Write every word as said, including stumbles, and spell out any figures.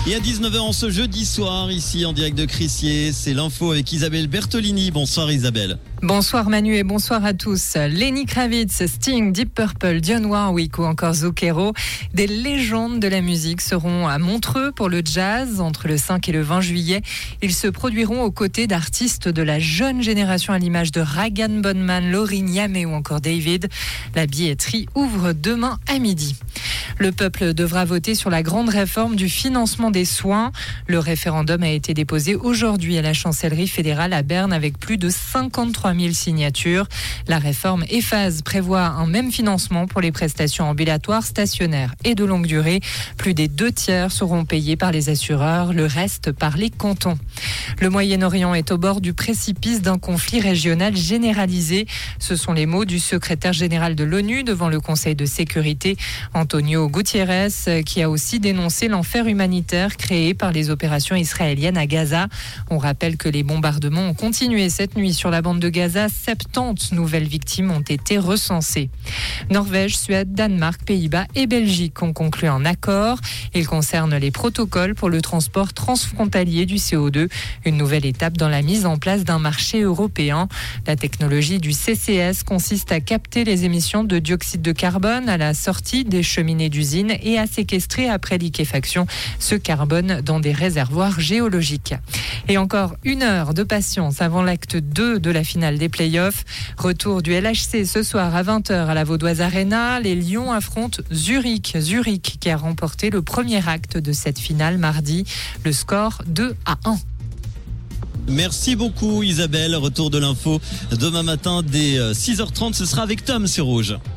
Et à dix-neuf heures en ce jeudi soir, ici en direct de Crissier, c'est l'info avec Isabelle Bertolini. Bonsoir Isabelle. Bonsoir Manu et bonsoir à tous. Lenny Kravitz, Sting, Deep Purple, Dionne Warwick ou encore Zucchero, des légendes de la musique seront à Montreux pour le jazz entre le cinq et le vingt juillet. Ils se produiront aux côtés d'artistes de la jeune génération à l'image de Ragan Bonman, Lauryn Yamé ou encore David. La billetterie ouvre demain à midi. Le peuple devra voter sur la grande réforme du financement des soins. Le référendum a été déposé aujourd'hui à la chancellerie fédérale à Berne avec plus de cinquante-trois mille signatures. La réforme E F A S prévoit un même financement pour les prestations ambulatoires, stationnaires et de longue durée. Plus des deux tiers seront payés par les assureurs, le reste par les cantons. Le Moyen-Orient est au bord du précipice d'un conflit régional généralisé. Ce sont les mots du secrétaire général de l'ONU devant le Conseil de sécurité, Antonio Guterres, qui a aussi dénoncé l'enfer humanitaire créé par les opérations israéliennes à Gaza. On rappelle que les bombardements ont continué cette nuit sur la bande de Gaza. soixante-dix nouvelles victimes ont été recensées. Norvège, Suède, Danemark, Pays-Bas et Belgique ont conclu un accord. Il concerne les protocoles pour le transport transfrontalier du C O deux, une nouvelle étape dans la mise en place d'un marché européen. La technologie du C C S consiste à capter les émissions de dioxyde de carbone à la sortie des cheminées d'usine et à séquestrer après liquéfaction ce carbone dans des réservoirs géologiques. Et encore une heure de patience avant l'acte deux de la finale des playoffs. Retour du L H C ce soir à vingt heures à la Vaudoise Arena. Les Lions affrontent Zurich. Zurich qui a remporté le premier acte de cette finale mardi. Le score deux à un. Merci beaucoup Isabelle. Retour de l'info demain matin dès six heures trente. Ce sera avec Tom sur Rouge.